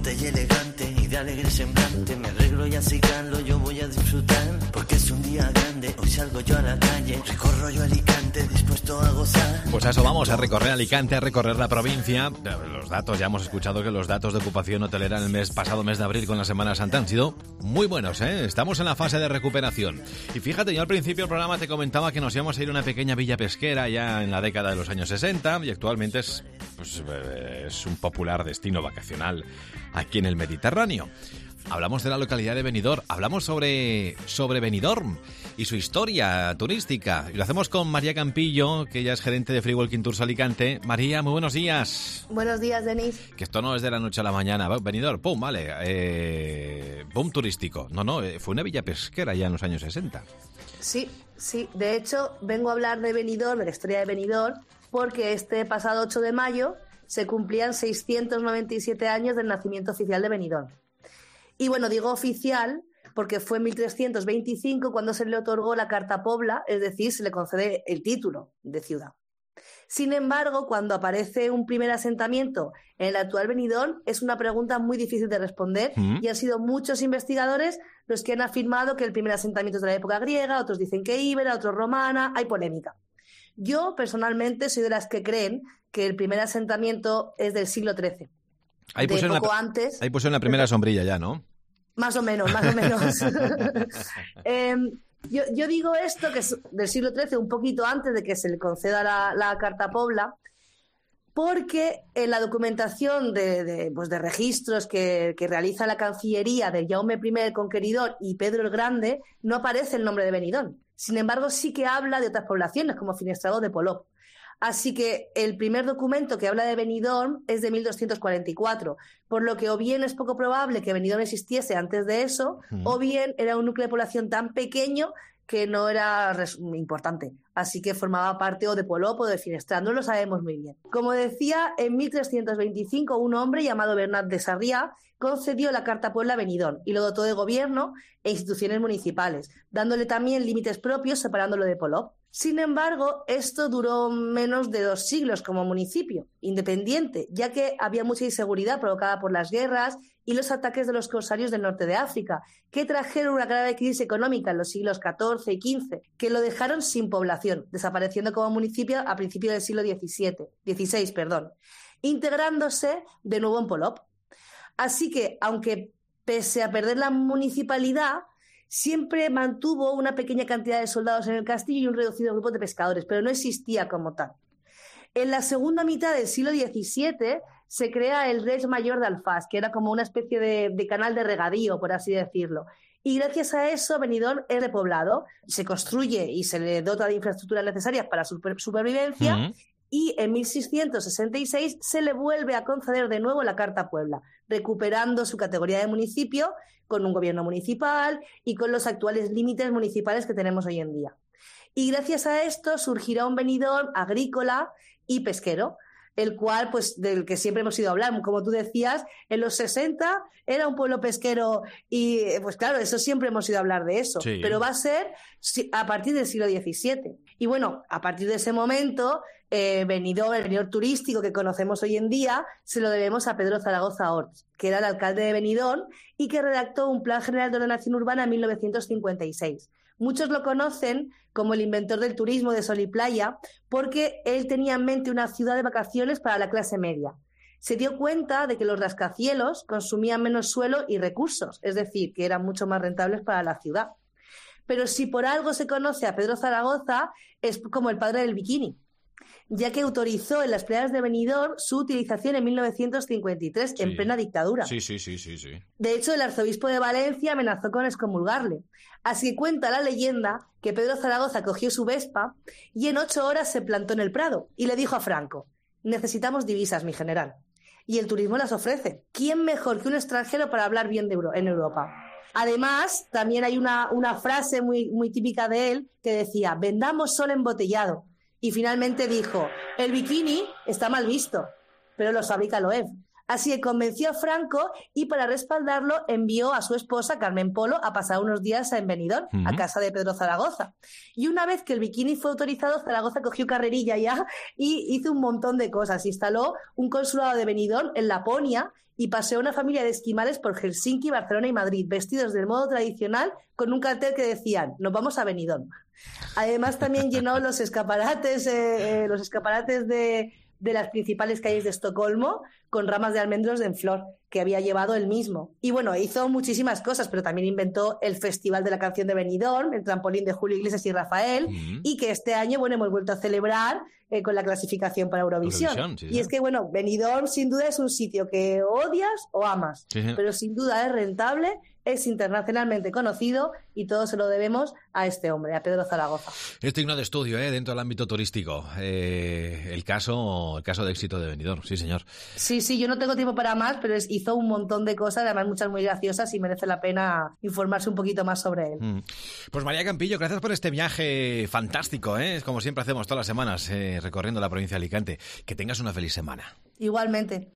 fuerte y elegante y de alegre semblante. Me arreglo y así calo, yo voy a disfrutar, porque es un día grande. Hoy salgo yo a la calle, recorro yo Alicante, dispuesto a gozar. Pues a eso vamos, a recorrer Alicante, a recorrer la provincia. Los datos, ya hemos escuchado que los datos de ocupación hotelera en el pasado mes de abril con la Semana Santa han sido muy buenos, ¿eh? Estamos en la fase de recuperación. Y fíjate, yo al principio del programa te comentaba que nos íbamos a ir a una pequeña villa pesquera ya en la década de los años 60 y actualmente es un popular destino vacacional aquí en el Mediterráneo. Hablamos de la localidad de Benidorm, hablamos sobre Benidorm y su historia turística. Y lo hacemos con María Campillo, que ella es gerente de Free Walking Tours Alicante. María, muy buenos días. Buenos días, Denis. Que esto no es de la noche a la mañana. Benidorm, pum, vale. Boom turístico. No, fue una villa pesquera ya en los años 60. Sí. De hecho, vengo a hablar de Benidorm, de la historia de Benidorm, porque este pasado 8 de mayo se cumplían 697 años del nacimiento oficial de Benidorm. Y bueno, digo oficial porque fue en 1325 cuando se le otorgó la Carta Pobla, es decir, se le concede el título de ciudad. Sin embargo, cuando aparece un primer asentamiento en el actual Benidorm, es una pregunta muy difícil de responder y han sido muchos investigadores los que han afirmado que el primer asentamiento es de la época griega, otros dicen que íbera, otros romana, hay polémica. Yo, personalmente, soy de las que creen que el primer asentamiento es del siglo XIII. Ahí pusieron la primera sombrilla ya, ¿no? Más o menos. Yo digo esto, que es del siglo XIII, un poquito antes de que se le conceda la Carta Pobla, porque en la documentación de registros que realiza la Cancillería de Jaume I el Conqueridor y Pedro el Grande no aparece el nombre de Benidorm. Sin embargo, sí que habla de otras poblaciones, como Finestrat de Polop. Así que el primer documento que habla de Benidorm es de 1244, por lo que o bien es poco probable que Benidorm existiese antes de eso, o bien era un núcleo de población tan pequeño que no era importante. Así que formaba parte o de Polop o de Finestrat, no lo sabemos muy bien. Como decía, en 1325 un hombre llamado Bernat de Sarriá concedió la Carta Puebla a Benidorm y lo dotó de gobierno e instituciones municipales, dándole también límites propios separándolo de Polop. Sin embargo, esto duró menos de 2 siglos como municipio independiente, ya que había mucha inseguridad provocada por las guerras y los ataques de los corsarios del norte de África, que trajeron una grave crisis económica en los siglos XIV y XV, que lo dejaron sin población, desapareciendo como municipio a principios del siglo XVI, integrándose de nuevo en Polop. Así que, aunque pese a perder la municipalidad, siempre mantuvo una pequeña cantidad de soldados en el castillo y un reducido grupo de pescadores, pero no existía como tal. En la segunda mitad del siglo XVII se crea el Reig Mayor de Alfàs, que era como una especie de canal de regadío, por así decirlo. Y gracias a eso Benidorm es repoblado, se construye y se le dota de infraestructuras necesarias para su supervivencia. Y en 1666 se le vuelve a conceder de nuevo la Carta Puebla, recuperando su categoría de municipio con un gobierno municipal y con los actuales límites municipales que tenemos hoy en día. Y gracias a esto surgirá un Benidorm agrícola y pesquero, el cual, pues, del que siempre hemos ido a hablar. Como tú decías, en los 60 era un pueblo pesquero y, pues claro, eso siempre hemos ido a hablar de eso. Sí. Pero va a ser a partir del siglo XVII. Y bueno, a partir de ese momento, Benidorm, el Benidorm turístico que conocemos hoy en día, se lo debemos a Pedro Zaragoza Orts, que era el alcalde de Benidorm y que redactó un Plan General de Ordenación Urbana en 1956. Muchos lo conocen como el inventor del turismo de sol y playa, porque él tenía en mente una ciudad de vacaciones para la clase media. Se dio cuenta de que los rascacielos consumían menos suelo y recursos, es decir, que eran mucho más rentables para la ciudad. Pero si por algo se conoce a Pedro Zaragoza, es como el padre del bikini, ya que autorizó en las playas de Benidorm su utilización en 1953, en plena dictadura. Sí. De hecho, el arzobispo de Valencia amenazó con excomulgarle. Así que cuenta la leyenda que Pedro Zaragoza cogió su Vespa y en 8 horas se plantó en el Prado y le dijo a Franco: necesitamos divisas, mi general. Y el turismo las ofrece. ¿Quién mejor que un extranjero para hablar bien en Europa? Además, también hay una frase muy, muy típica de él que decía: vendamos sol embotellado. Y finalmente dijo: el bikini está mal visto, pero los fabrica Loewe. Así que convenció a Franco y para respaldarlo envió a su esposa Carmen Polo a pasar unos días en Benidorm, a casa de Pedro Zaragoza. Y una vez que el bikini fue autorizado, Zaragoza cogió carrerilla ya y hizo un montón de cosas. Instaló un consulado de Benidorm en Laponia y paseó una familia de esquimales por Helsinki, Barcelona y Madrid, vestidos del modo tradicional con un cartel que decían «Nos vamos a Benidorm». Además también llenó los escaparates de las principales calles de Estocolmo con ramas de almendros en flor que había llevado él mismo. Y bueno, hizo muchísimas cosas, pero también inventó el Festival de la Canción de Benidorm, el trampolín de Julio Iglesias y Rafael, y que este año, bueno, hemos vuelto a celebrar con la clasificación para Eurovisión. Sí, y es que, bueno, Benidorm sin duda es un sitio que odias o amas, pero sin duda es rentable, es internacionalmente conocido y todo se lo debemos a este hombre, a Pedro Zaragoza. Es digno de estudio, dentro del ámbito turístico. El caso de éxito de Benidorm, sí, señor. Sí, yo no tengo tiempo para más, pero hizo un montón de cosas, además muchas muy graciosas y merece la pena informarse un poquito más sobre él. Pues María Campillo, gracias por este viaje fantástico, como siempre hacemos todas las semanas, recorriendo la provincia de Alicante. Que tengas una feliz semana. Igualmente.